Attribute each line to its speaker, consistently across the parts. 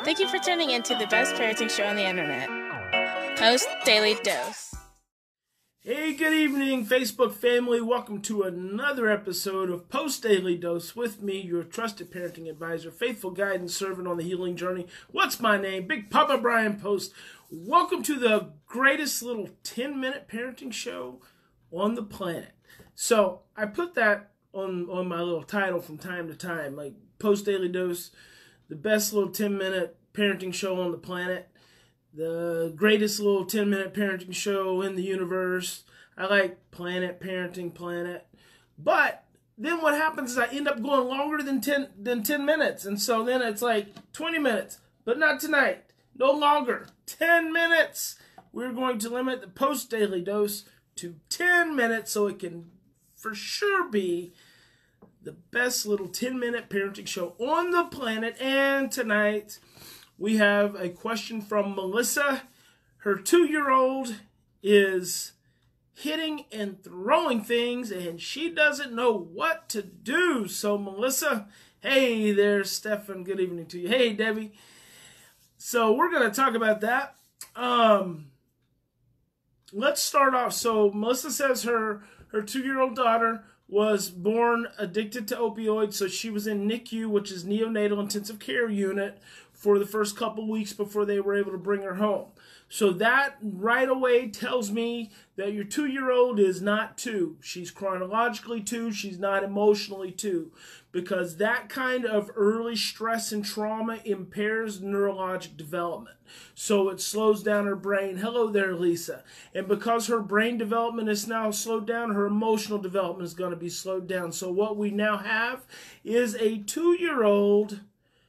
Speaker 1: Thank you for tuning in to the best parenting show on the internet, Post Daily Dose.
Speaker 2: Hey, good evening, Facebook family. Welcome to another episode of Post Daily Dose with me, your trusted parenting advisor, faithful guide and servant on the healing journey. What's my name? Big Papa Brian Post. Welcome to the greatest little 10-minute parenting show on the planet. So I put that on my little title from time to time, like Post Daily Dose, the best little 10-minute parenting show on the planet, the greatest little 10-minute parenting show in the universe. I like planet, parenting, planet. But then what happens is I end up going longer than 10 minutes. And so then it's like 20 minutes, but not tonight. No longer. 10 minutes. We're going to limit the Post Daily Dose to 10 minutes so it can for sure be the best little 10-minute parenting show on the planet. And tonight we have a question from Melissa. Her 2-year-old is hitting and throwing things, and she doesn't know what to do. So, Melissa, hey there, Stefan. Good evening to you. Hey, Debbie. So, we're going to talk about that. Let's start off. So, Melissa says her 2-year-old daughter was born addicted to opioids, so she was in NICU, which is neonatal intensive care unit, for the first couple weeks before they were able to bring her home. So that right away tells me that your 2-year-old is not 2. She's chronologically 2. She's not emotionally 2. Because that kind of early stress and trauma impairs neurologic development. So it slows down her brain. Hello there, Lisa. And because her brain development is now slowed down, her emotional development is going to be slowed down. So what we now have is a 2-year-old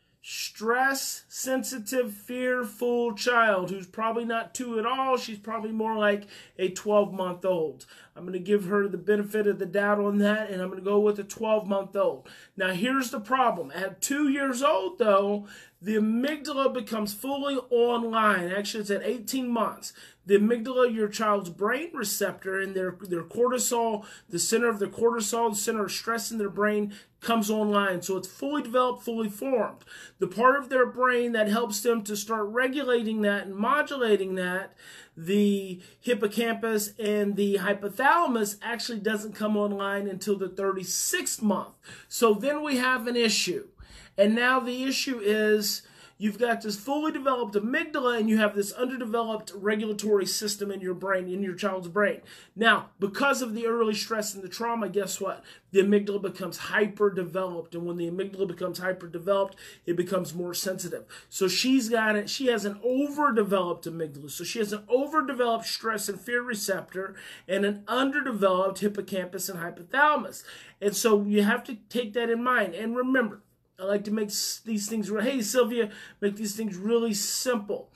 Speaker 2: stress-sensitive, fearful child who's probably not 2 at all. She's probably more like a 12-month-old. I'm going to give her the benefit of the doubt on that, and I'm going to go with a 12-month-old. Now, here's the problem. At 2 years old, though, the amygdala becomes fully online. Actually, it's at 18 months. The amygdala, your child's brain receptor, and their cortisol, the center of their cortisol, the center of stress in their brain, comes online. So it's fully developed, fully formed. The part of their brain that helps them to start regulating that and modulating that, the hippocampus and the hypothalamus, actually doesn't come online until the 36th month. So then we have an issue. And now the issue is you've got this fully developed amygdala and you have this underdeveloped regulatory system in your brain, in your child's brain. Now, because of the early stress and the trauma, guess what? The amygdala becomes hyper-developed. And when the amygdala becomes hyper-developed, it becomes more sensitive. So she has an overdeveloped amygdala. So she has an overdeveloped stress and fear receptor and an underdeveloped hippocampus and hypothalamus. And so you have to take that in mind. And remember, I like to make these things, hey Sylvia, make these things really simple.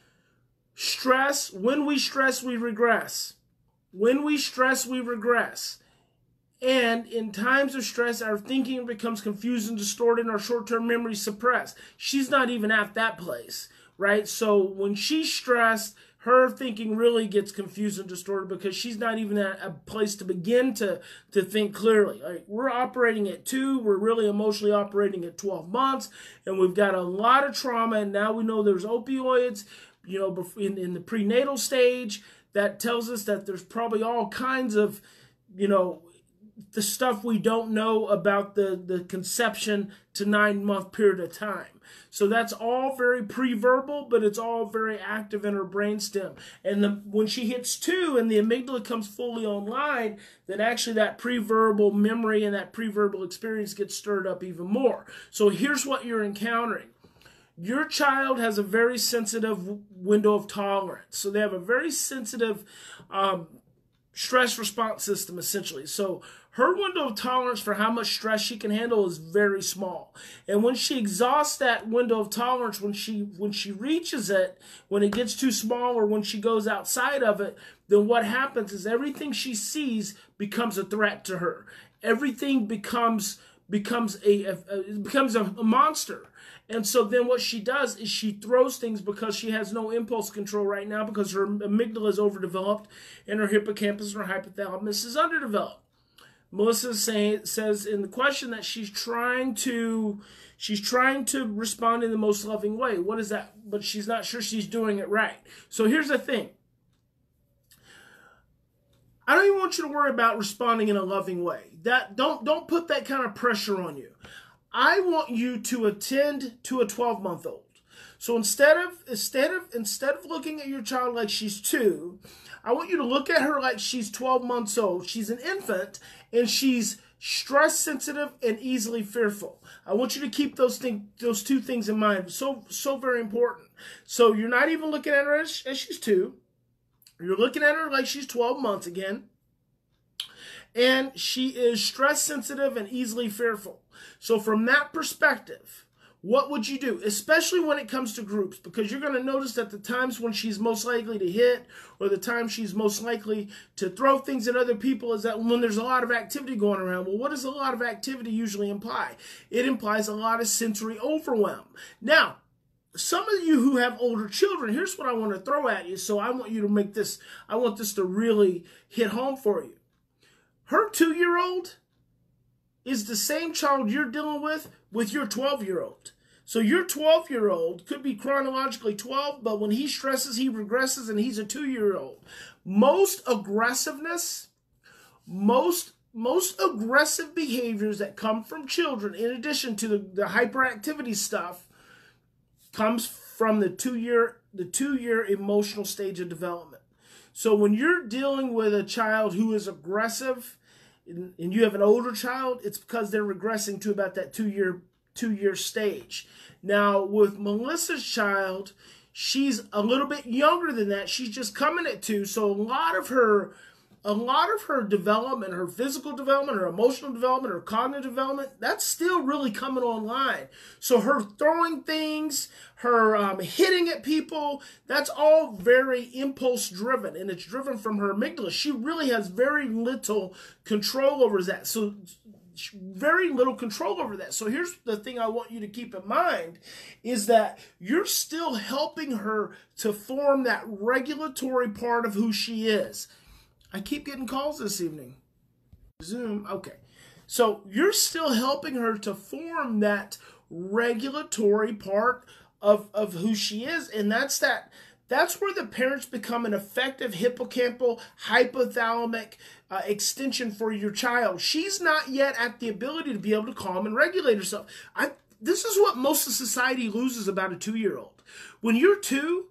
Speaker 2: Stress, when we stress, we regress. When we stress, we regress. And in times of stress, our thinking becomes confused and distorted and our short-term memory suppressed. She's not even at that place, right? So when she's stressed, her thinking really gets confused and distorted because she's not even at a place to begin to think clearly. Like, we're operating at 2, we're really emotionally operating at 12 months, and we've got a lot of trauma, and now we know there's opioids, you know, in the prenatal stage. That tells us that there's probably all kinds of, you know, the stuff we don't know about the conception to 9-month period of time. So that's all very pre-verbal, but it's all very active in her brainstem. And when she hits 2 and the amygdala comes fully online, then actually that pre-verbal memory and that pre-verbal experience gets stirred up even more. So here's what you're encountering. Your child has a very sensitive window of tolerance. So they have a very sensitive stress response system, essentially. So her window of tolerance for how much stress she can handle is very small. And when she exhausts that window of tolerance, when she reaches it, when it gets too small or when she goes outside of it, then what happens is everything she sees becomes a threat to her. Everything becomes a monster. And so then what she does is she throws things because she has no impulse control right now because her amygdala is overdeveloped and her hippocampus and her hypothalamus is underdeveloped. Melissa says in the question that she's trying to She's trying to respond in the most loving way. What is that? But she's not sure she's doing it right. So here's the thing. I don't even want you to worry about responding in a loving way. Don't put that kind of pressure on you. I want you to attend to a 12-month-old. So instead of looking at your child like she's 2, I want you to look at her like she's 12 months old. She's an infant, and she's stress sensitive and easily fearful. I want you to keep those 2 things in mind. So very important. So you're not even looking at her as she's 2. You're looking at her like she's 12 months again. And she is stress sensitive and easily fearful. So from that perspective, what would you do? Especially when it comes to groups, because you're going to notice that the times when she's most likely to hit, or the time she's most likely to throw things at other people, is that when there's a lot of activity going around. Well, what does a lot of activity usually imply? It implies a lot of sensory overwhelm. Now, some of you who have older children, here's what I want to throw at you. So I want you to make this, I want this to really hit home for you. Her 2-year-old is the same child you're dealing with your 12-year-old. So your 12-year-old could be chronologically 12, but when he stresses, he regresses, and he's a 2-year-old. Most aggressiveness, most aggressive behaviors that come from children, in addition to the hyperactivity stuff, comes from the 2-year emotional stage of development. So when you're dealing with a child who is aggressive, and you have an older child, it's because they're regressing to about that 2-year stage. Now with Melissa's child, she's a little bit younger than that. She's just coming at 2, so a lot of her development, her physical development, her emotional development, her cognitive development, that's still really coming online. So her throwing things, her hitting at people, that's all very impulse driven, and it's driven from her amygdala. She really has very little control over that. So very little control over that. So here's the thing I want you to keep in mind, is that you're still helping her to form that regulatory part of who she is. I keep getting calls this evening. Zoom. Okay. So you're still helping her to form that regulatory part of who she is. And that's where the parents become an effective hippocampal, hypothalamic extension for your child. She's not yet at the ability to be able to calm and regulate herself. This is what most of society loses about a 2-year-old. When you're 2,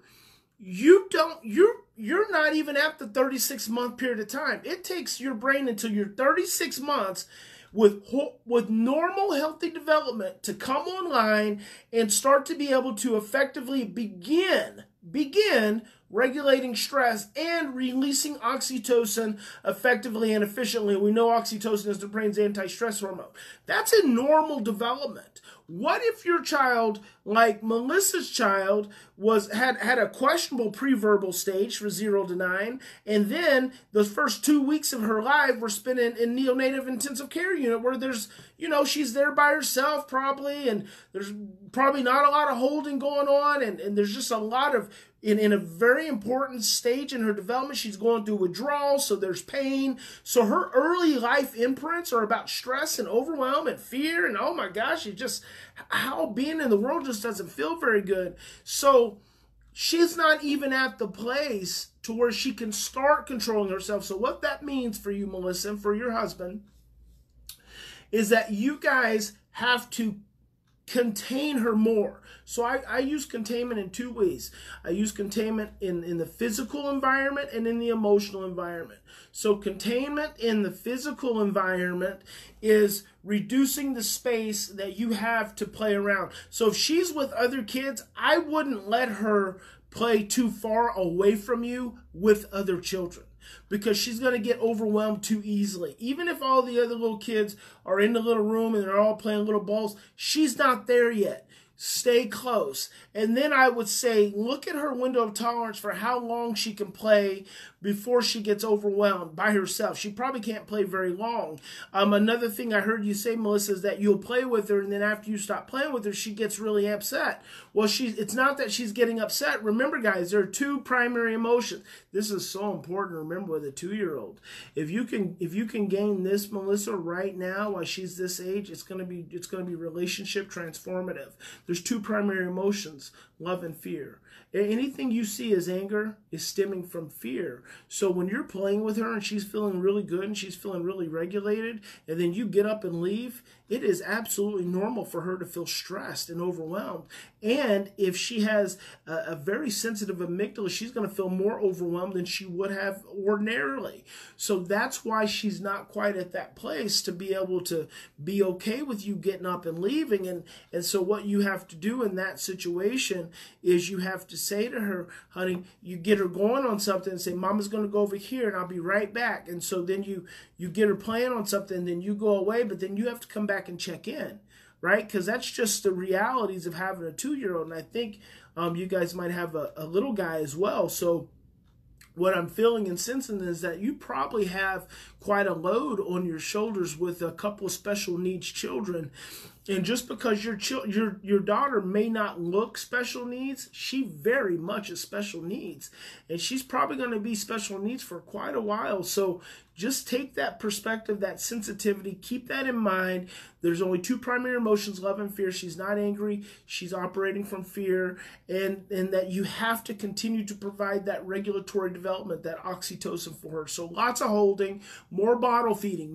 Speaker 2: you're not even at the 36-month period of time. It takes your brain until you're 36 months with normal, healthy development to come online and start to be able to effectively begin regulating stress and releasing oxytocin effectively and efficiently. We know oxytocin is the brain's anti-stress hormone. That's a normal development. What if your child, like Melissa's child, had a questionable preverbal stage for 0 to 9, and then the first 2 weeks of her life were spent in neonatal intensive care unit, where there's, she's there by herself probably, and there's probably not a lot of holding going on, and there's just a lot of, in a very important stage in her development, she's going through withdrawal, so there's pain. So her early life imprints are about stress and overwhelm and fear, and oh my gosh, how being in the world just doesn't feel very good. So she's not even at the place to where she can start controlling herself. So what that means for you, Melissa, and for your husband, is that you guys have to contain her more. So I use containment in 2 ways. I use containment in the physical environment and in the emotional environment. So containment in the physical environment is reducing the space that you have to play around. So if she's with other kids, I wouldn't let her play too far away from you with other children, because she's going to get overwhelmed too easily. Even if all the other little kids are in the little room and they're all playing little balls, she's not there yet. Stay close. And then I would say, look at her window of tolerance for how long she can play before she gets overwhelmed by herself. She probably can't play very long. Another thing I heard you say, Melissa, is that you'll play with her, and then after you stop playing with her, she gets really upset. Well, it's not that she's getting upset. Remember, guys, there are two primary emotions. This is so important to remember with a 2-year-old. If you can gain this, Melissa, right now while she's this age, it's gonna be relationship transformative. There's two primary emotions, love and fear. Anything you see as anger is stemming from fear. So when you're playing with her and she's feeling really good and she's feeling really regulated, and then you get up and leave, it is absolutely normal for her to feel stressed and overwhelmed. And if she has a very sensitive amygdala, she's going to feel more overwhelmed than she would have ordinarily. So that's why she's not quite at that place to be able to be okay with you getting up and leaving. And so what you have to do in that situation is you have to say to her, honey, you get her going on something and say, Mama's going to go over here and I'll be right back. And so then you get her playing on something, then you go away, but then you have to come back and check in, right? Because that's just the realities of having a 2-year-old. And I think you guys might have a little guy as well. So what I'm feeling and sensing is that you probably have quite a load on your shoulders with a couple of special needs children. And just because your daughter may not look special needs, she very much is special needs. And she's probably going to be special needs for quite a while. So just take that perspective, that sensitivity, keep that in mind. There's only two primary emotions, love and fear. She's not angry. She's operating from fear. And that you have to continue to provide that regulatory development, that oxytocin for her. So lots of holding, more bottle feeding,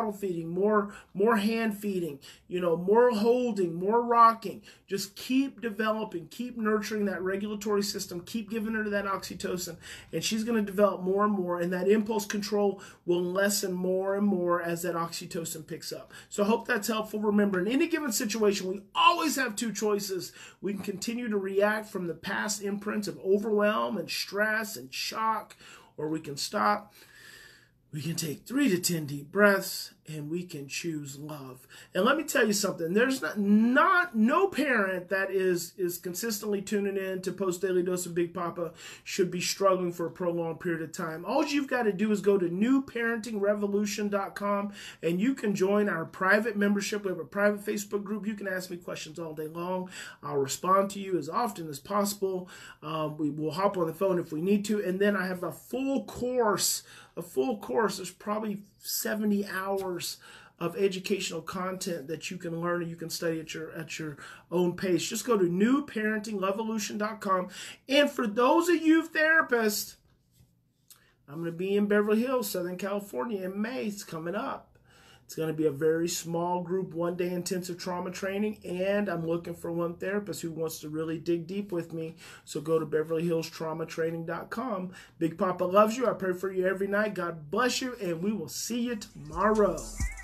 Speaker 2: more hand feeding, more holding, more rocking. Just keep developing, keep nurturing that regulatory system, keep giving her that oxytocin, and she's going to develop more and more, and that impulse control will lessen more and more as that oxytocin picks up. So I hope that's helpful. Remember, in any given situation, we always have two choices. We can continue to react from the past imprints of overwhelm and stress and shock, or we can stop. We can take 3 to 10 deep breaths, and we can choose love. And let me tell you something. There's no parent that is consistently tuning in to Post Daily Dose of Big Papa should be struggling for a prolonged period of time. All you've got to do is go to newparentingrevolution.com, and you can join our private membership. We have a private Facebook group. You can ask me questions all day long. I'll respond to you as often as possible. We will hop on the phone if we need to. And then I have a full course. There's probably 70 hours of educational content that you can learn and you can study at your own pace. Just go to newparentingrevolution.com. And for those of you therapists, I'm going to be in Beverly Hills, Southern California in May. It's coming up. It's going to be a very small group, 1-day intensive trauma training, and I'm looking for one therapist who wants to really dig deep with me. So go to BeverlyHillsTraumaTraining.com. Big Papa loves you. I pray for you every night. God bless you, and we will see you tomorrow.